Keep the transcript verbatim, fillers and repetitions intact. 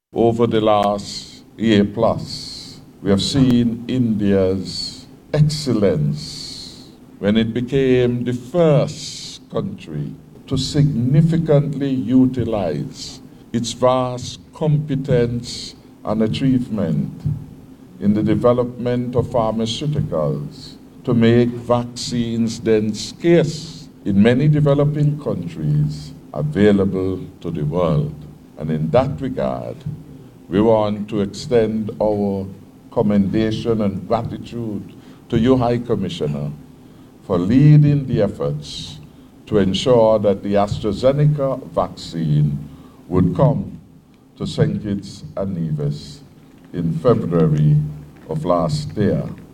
Over the last year plus, we have seen India's excellence when it became the first country to significantly utilize its vast competence and achievement in the development of pharmaceuticals to make vaccines then scarce in many developing countries available to the world. And in that regard, we want to extend our commendation and gratitude to you, High Commissioner, for leading the efforts to ensure that the AstraZeneca vaccine would come to Saint Kitts and Nevis in February of last year.